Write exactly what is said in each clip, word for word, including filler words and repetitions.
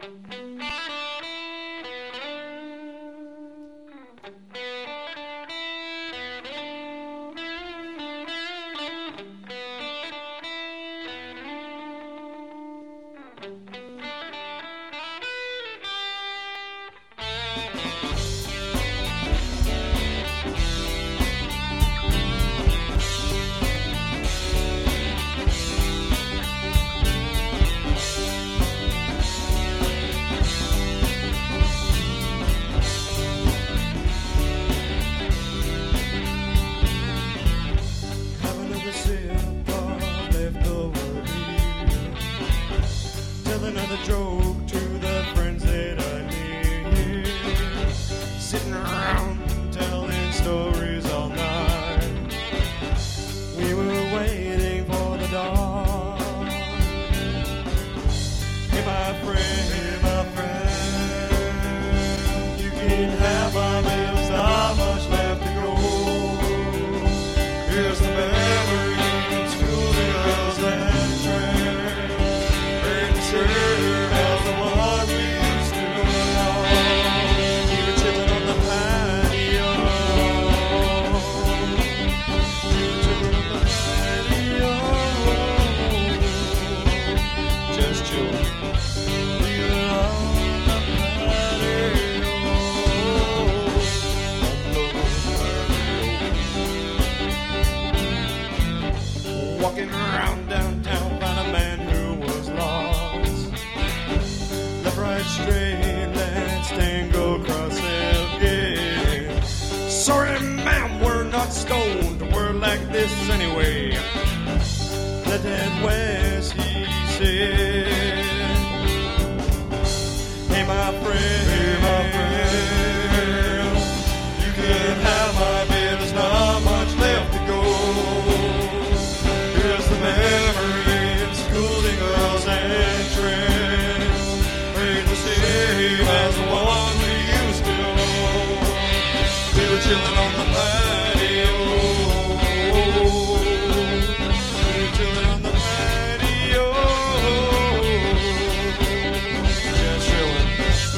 Another joke to the friends that I need. Sitting around telling stories all night. We were waiting for the dawn. Hey, my friend, hey, my friend, you can have my meals, not much left to go. Here's the memories, school girls and trains. Serve as the one we used to know. We were chilling on the patio. We were chilling on the patio. Just chilling. We were on the patio. Walking around downtown, found a man who was lost. Right straight, let's tango across again. Sorry, ma'am, we're not stoned. We're like this anyway. Let that west, he said. Hey, my friend, hey, my friend, you can have my bed. There's not much left to go. Here's the memory of schooling girls and trains. As the one we used to know. We were chilling on the patio. We were chilling on the patio. Just chilling.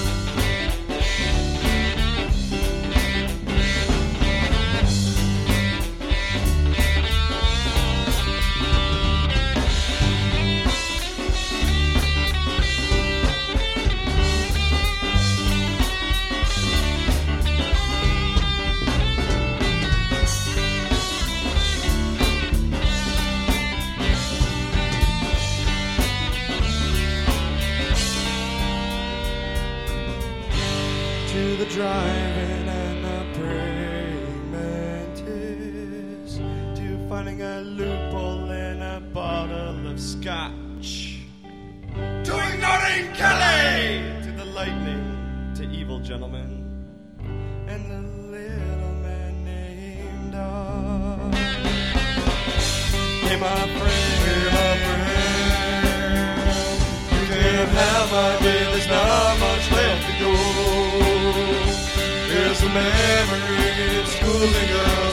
To the driving and the praying mantis, to finding a loophole in a bottle of scotch, to ignoring Kelly, to the lightning, to evil gentlemen, and the little man named Doc. Hey, my friend, hey, my friend, you can have my day, there's not much left to go. Here's the memory of schooling girls.